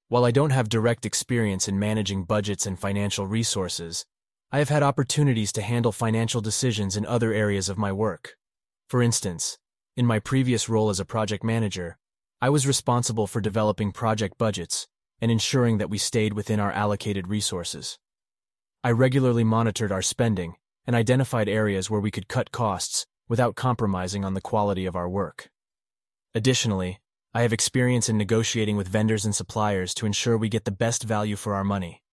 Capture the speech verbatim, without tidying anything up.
While I don't have direct experience in managing budgets and financial resources, I have had opportunities to handle financial decisions in other areas of my work. For instance, in my previous role as a project manager, I was responsible for developing project budgets and ensuring that we stayed within our allocated resources. I regularly monitored our spending and identified areas where we could cut costs without compromising on the quality of our work. Additionally, I have experience in negotiating with vendors and suppliers to ensure we get the best value for our money.